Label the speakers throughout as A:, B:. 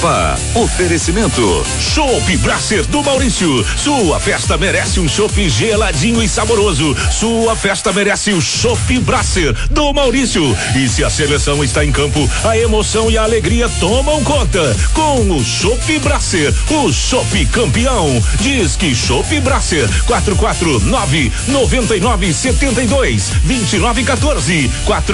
A: Oferecimento Chopp Brasser do Maurício. Sua festa merece um chopp geladinho e saboroso. Sua festa merece o Chopp Brasser do Maurício. E se a seleção está em campo, a emoção e a alegria tomam conta. Com o Chopp Brasser, o chopp campeão. Diz que Chopp Brasser 449-9972-2914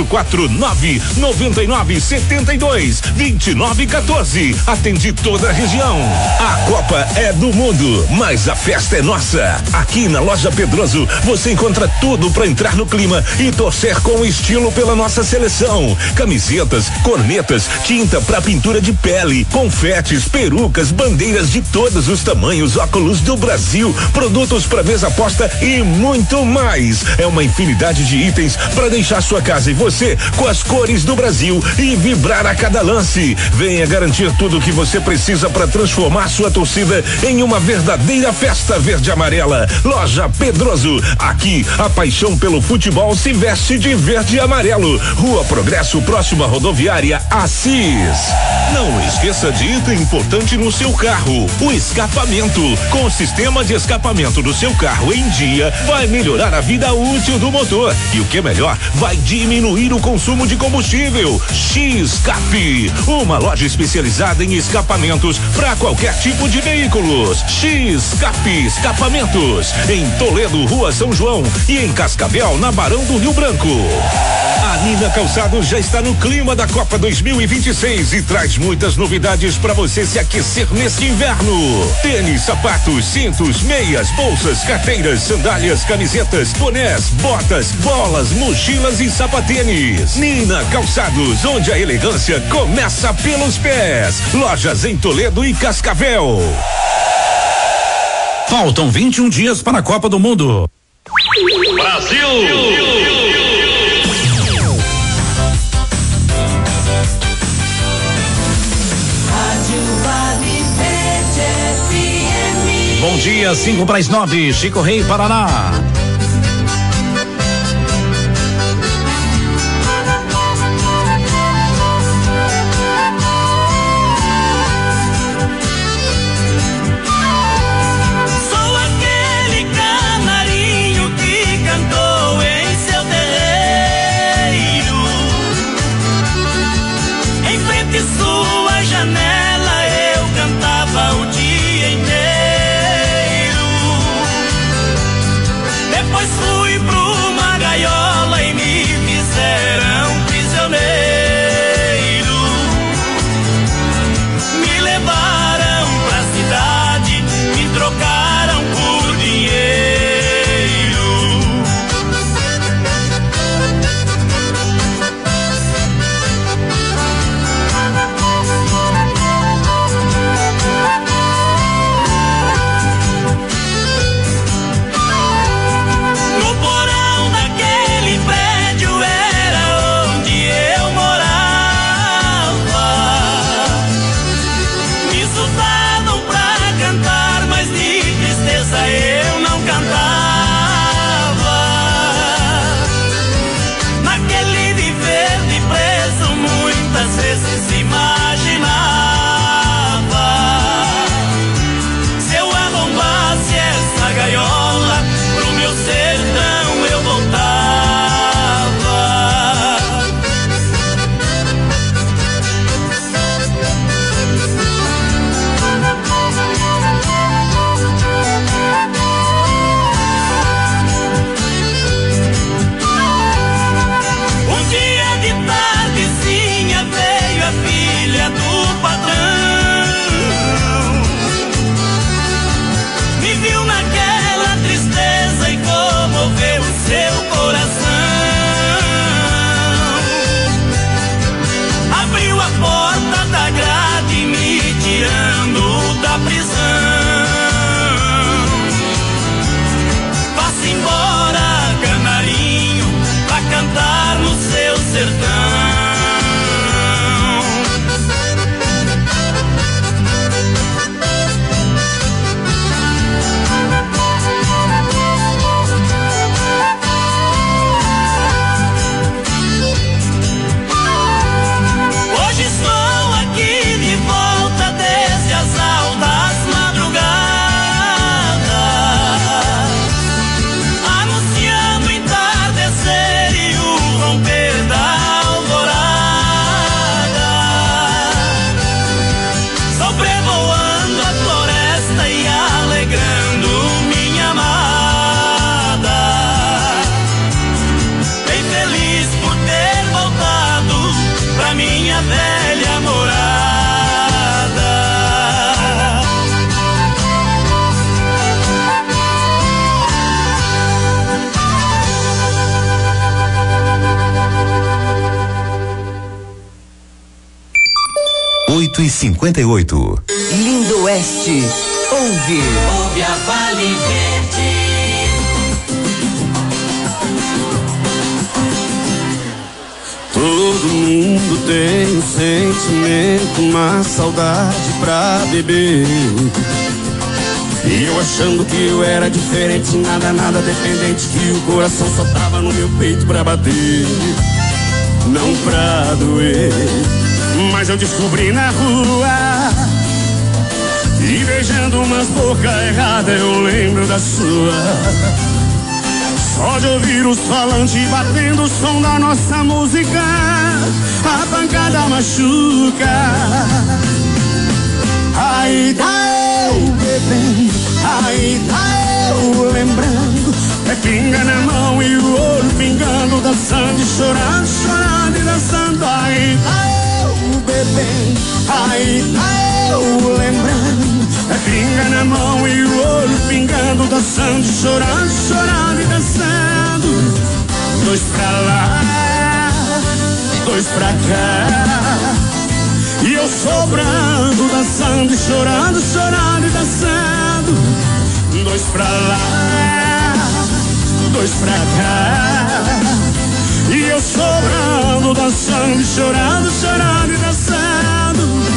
A: 449-9972-2914. Atende toda a região. A Copa é do mundo, mas a festa é nossa. Aqui na Loja Pedroso você encontra tudo para entrar no clima e torcer com estilo pela nossa seleção. Camisetas, cornetas, tinta para pintura de pele, confetes, perucas, bandeiras de todos os tamanhos, óculos do Brasil, produtos para mesa posta e muito mais. É uma infinidade de itens para deixar sua casa e você com as cores do Brasil e vibrar a cada lance. Venha garantir tudo que você precisa para transformar sua torcida em uma verdadeira festa verde e amarela. Loja Pedroso. Aqui a paixão pelo futebol se veste de verde e amarelo. Rua Progresso, próxima rodoviária Assis. Não esqueça de item importante no seu carro: o escapamento. Com o sistema de escapamento do seu carro em dia, vai melhorar a vida útil do motor. E o que é melhor, vai diminuir o consumo de combustível. X-Cap, uma loja especializada em escapamentos para qualquer tipo de veículos. X-Cap Escapamentos, em Toledo, Rua São João, e em Cascavel, na Barão do Rio Branco. A Nina Calçados já está no clima da Copa 2026 e traz muitas novidades para você se aquecer neste inverno. Tênis, sapatos, cintos, meias, bolsas, carteiras, sandálias, camisetas, bonés, botas, bolas, mochilas e sapatênis. Nina Calçados, onde a elegância começa pelos pés. Lojas em Toledo e Cascavel.
B: Faltam 21 dias para a Copa do Mundo.
C: Brasil!
B: Bom dia, 5:09, Chico Rei, Paraná.
D: 8h58.
E: Lindo Oeste. Ouve a Vale Verde.
F: Todo mundo tem um sentimento, uma saudade pra beber. E eu achando que eu era diferente, nada dependente, que o coração só tava no meu peito pra bater, não pra doer. Mas eu descobri na rua, e beijando umas bocas erradas, eu lembro da sua. Só de ouvir os falantes batendo o som da nossa música, a pancada machuca. Aí tá eu bebendo, aí tá eu lembrando. É pinga na mão e o olho pingando, dançando e chorando, chorando e dançando. Aí tá eu bebendo, aí tá eu lembrando. É pinga na mão e o olho pingando, dançando, chorando, chorando e dançando. Dois pra lá, dois pra cá, e eu sobrando, dançando e chorando, chorando e dançando. Dois pra lá, dois pra cá, e eu sobrando, dançando e chorando, chorando e dançando.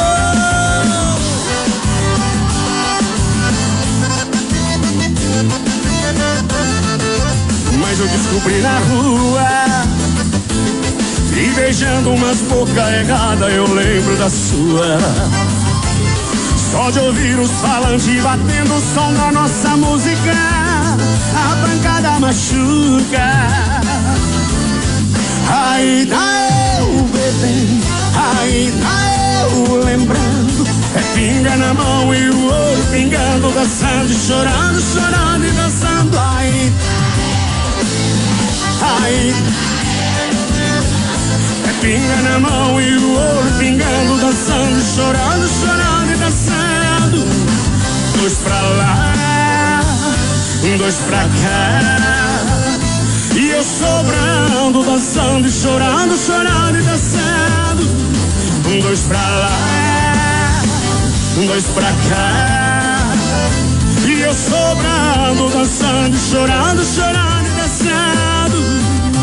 F: Mas eu descobri na rua, e beijando umas bocas erradas, eu lembro da sua. Só de ouvir os falantes batendo o som da nossa música, a pancada machuca. Aí tá eu bebendo, aí tá eu lembrando. É pinga na mão e o olho pingando, dançando, chorando, chorando e dançando. Aí é pinga na mão e o olho pingando, dançando, chorando, chorando e dançando. Dois pra lá, dois pra cá, e eu sobrando, dançando e chorando, chorando e dançando. Dois pra lá, dois pra cá, e eu sobrando, dançando e chorando, chorando e dançando.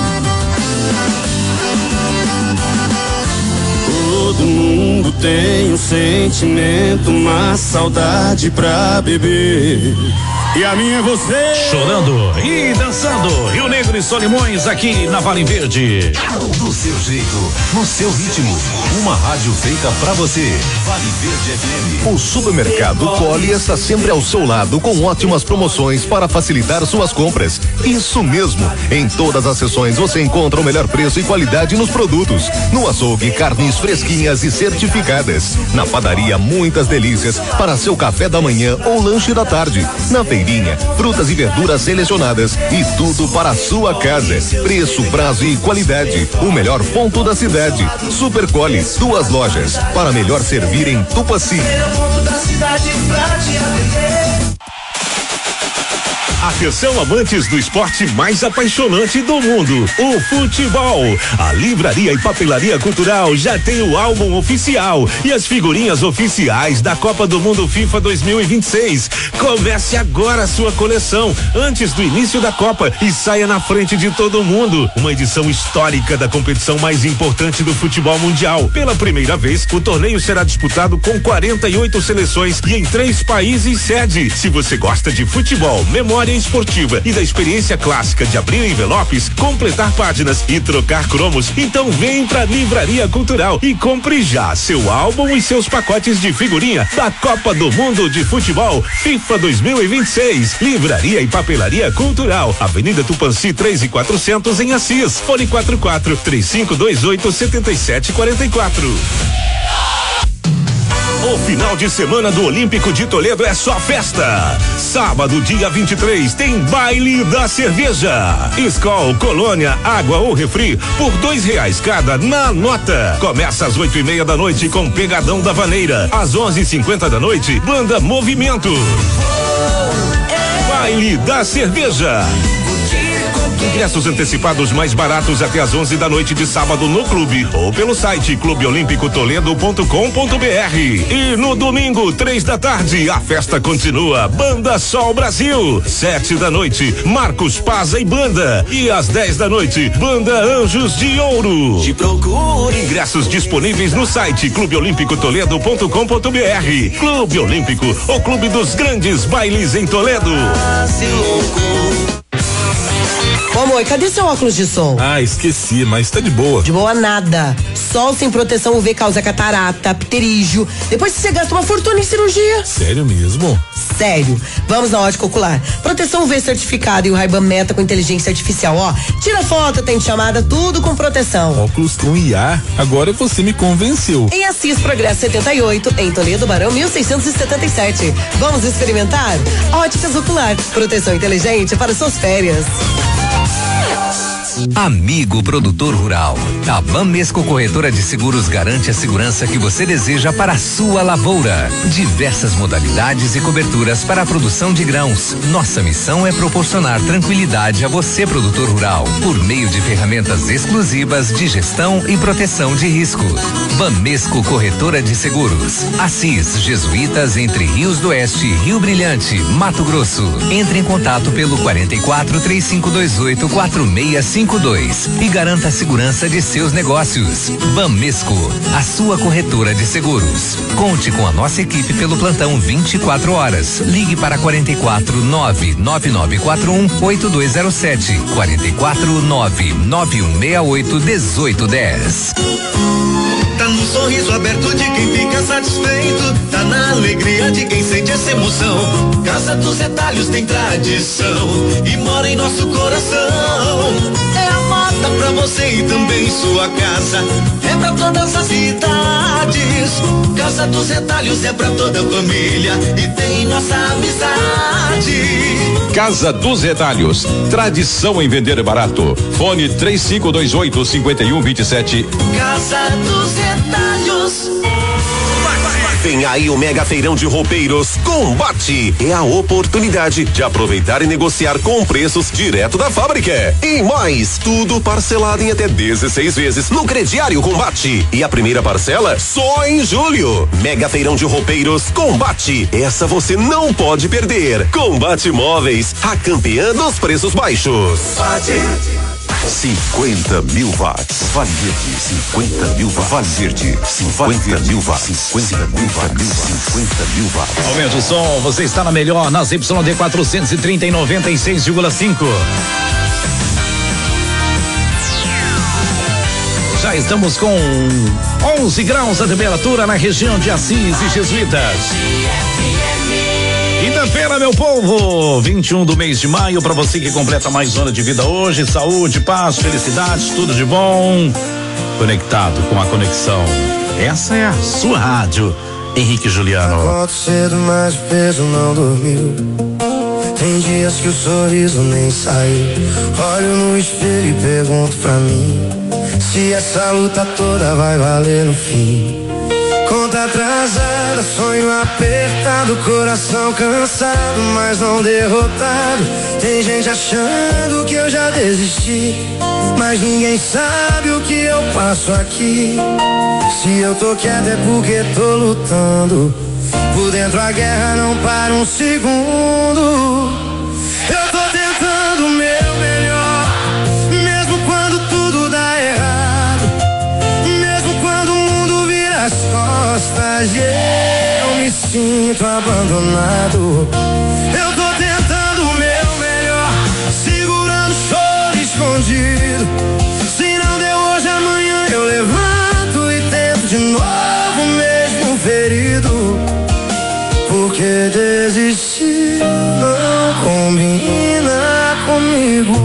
F: Todo mundo tem um sentimento, uma saudade pra beber. E a minha é você.
B: Chorando e dançando. Rio Negro e Solimões aqui na Vale Verde.
D: Do seu jeito, no seu ritmo. Uma rádio feita pra você. Vale Verde FM. O supermercado Colli está sempre ao seu lado com ótimas promoções para facilitar suas compras. Isso mesmo. Em todas as seções você encontra o melhor preço e qualidade nos produtos. No açougue, carnes fresquinhas e certificadas. Na padaria, muitas delícias para seu café da manhã ou lanche da tarde. Na feirinha, frutas e verduras selecionadas e tudo para a sua casa. Preço, prazo e qualidade. O melhor ponto da cidade. Super Colli, 2 lojas para melhor servir em Tupaci.
A: Atenção, amantes do esporte mais apaixonante do mundo, o futebol. A Livraria e Papelaria Cultural já tem o álbum oficial e as figurinhas oficiais da Copa do Mundo FIFA 2026. Comece agora a sua coleção antes do início da Copa e saia na frente de todo mundo. Uma edição histórica da competição mais importante do futebol mundial. Pela primeira vez, o torneio será disputado com 48 seleções e em 3 países sede. Se você gosta de futebol, memória esportiva e da experiência clássica de abrir envelopes, completar páginas e trocar cromos, então vem pra Livraria Cultural e compre já seu álbum e seus pacotes de figurinha da Copa do Mundo de Futebol FIFA 2026. Livraria e Papelaria Cultural, Avenida Tupanci 3.400 em Assis. Fone 44-3528-7744. O final de semana do Olímpico de Toledo é só festa. Sábado, dia 23, tem baile da cerveja. Skol, Colônia, água ou refri por R$2 cada na nota. Começa às 8:30 da noite com Pegadão da Vaneira. Às 11:50 da noite, Banda Movimento. Baile da cerveja. Ingressos antecipados mais baratos até às 11 da noite de sábado no clube ou pelo site clubeolimpicotoledo.com.br. E no domingo, 3 da tarde, a festa continua. Banda Sol Brasil. 7 da noite, Marcos Paza e Banda. E às 10 da noite, Banda Anjos de Ouro. Te procure. Ingressos disponíveis no site clubeolimpicotoledo.com.br. Clube Olímpico, o clube dos grandes bailes em Toledo.
G: Ô, amor, cadê seu óculos de sol?
H: Ah, esqueci, mas tá de boa.
G: De boa nada. Sol sem proteção UV causa catarata, pterígio. Depois você gasta uma fortuna em cirurgia.
H: Sério mesmo?
G: Sério. Vamos na Ótica Ocular. Proteção UV certificada e o Ray-Ban Meta com inteligência artificial, ó. Tira foto, tem chamada, tudo com proteção.
H: Óculos com IA? Agora você me convenceu.
G: Em Assis Progresso 78, em Toledo, Barão 1677. Vamos experimentar? Óticas Ocular. Proteção inteligente para suas férias.
I: Amigo produtor rural, a Bamesco Corretora de Seguros garante a segurança que você deseja para a sua lavoura. Diversas modalidades e coberturas para a produção de grãos. Nossa missão é proporcionar tranquilidade a você, produtor rural, por meio de ferramentas exclusivas de gestão e proteção de risco. Bamesco Corretora de Seguros. Assis, Jesuítas, entre Rios do Oeste e Rio Brilhante, Mato Grosso. Entre em contato pelo 44-3528-4652 e garanta a segurança de seus negócios. Bamesco, a sua corretora de seguros. Conte com a nossa equipe pelo plantão 24 horas. Ligue para 449-9941-8207. 449-9168-1810.
J: Tá no sorriso aberto de quem fica satisfeito, tá na alegria de quem sente essa emoção. Casa dos Retalhos tem tradição e mora em nosso coração. É a moda pra você e também sua casa, é pra todas as idades. Casa dos Retalhos é pra toda a família e tem nossa amizade.
K: Casa dos Retalhos, tradição em vender barato. Fone 3528-5127.
J: Casa dos Retalhos.
D: Vem aí o Mega Feirão de Roupeiros Combate. É a oportunidade de aproveitar e negociar com preços direto da fábrica. E mais, tudo parcelado em até 16 vezes no crediário Combate. E a primeira parcela só em julho. Mega Feirão de Roupeiros Combate. Essa você não pode perder. Combate Móveis, a campeã dos preços baixos.
L: 50 mil watts. Vale Verde, 50 mil watts. Vale Verde, 50 mil watts. 50 mil watts. 50 mil watts.
B: Aumenta o som, você está na melhor, nas YD 430 em 96,5. Já estamos com 11 graus a temperatura na região de Assis e Jesuítas. Quinta-feira, meu povo, 21 do mês de maio, para você que completa mais um ano de vida hoje, saúde, paz, felicidade, tudo de bom, conectado com a conexão. Essa é a sua rádio, Henrique Juliano.
M: Acordo cedo, mas o peso não dormiu. Tem dias que o sorriso nem saiu. Olho no espelho e pergunto pra mim se essa luta toda vai valer no fim. Conta atrasada, sonho apertado, coração cansado, mas não derrotado. Tem gente achando que eu já desisti, mas ninguém sabe o que eu passo aqui. Se eu tô quieto é porque tô lutando. Por dentro a guerra não para um segundo. Eu tô tentando o meu melhor, mesmo quando tudo dá errado, mesmo quando o mundo vira as costas e eu me sinto abandonado. Eu tô tentando o meu melhor, segurando o choro escondido. Se não deu hoje, amanhã eu levanto e tento de novo, mesmo ferido. Porque desistir não combina comigo.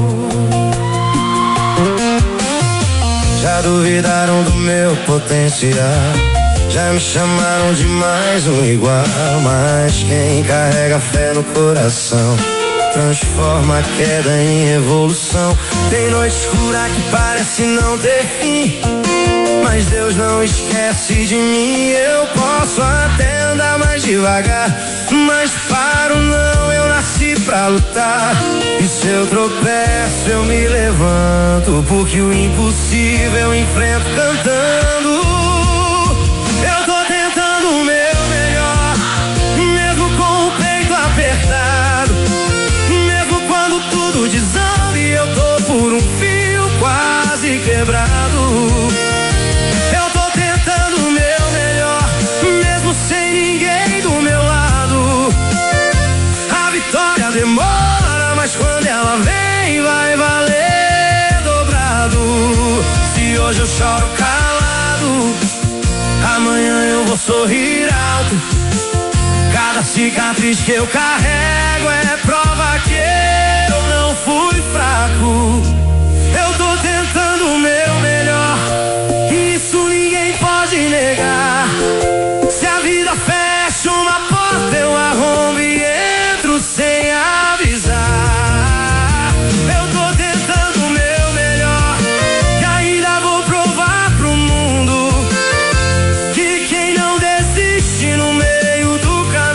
M: Já duvidaram do meu potencial, já me chamaram de mais um igual. Mas quem carrega fé no coração transforma a queda em evolução. Tem noite escura que parece não ter fim, mas Deus não esquece de mim. Eu posso até andar mais devagar, mas paro não, eu nasci pra lutar. E se eu tropeço eu me levanto, porque o impossível eu enfrento cantando. Eu tô tentando o meu melhor, mesmo com o peito apertado, mesmo quando tudo desanda e eu tô por um fio quase quebrado. Eu tô tentando o meu melhor, mesmo sem ninguém do meu lado. A vitória demora, mas quando ela vem vai valer dobrado. Se hoje eu choro calado, amanhã eu vou sorrir alto. Cada cicatriz que eu carrego é prova que eu não fui fraco.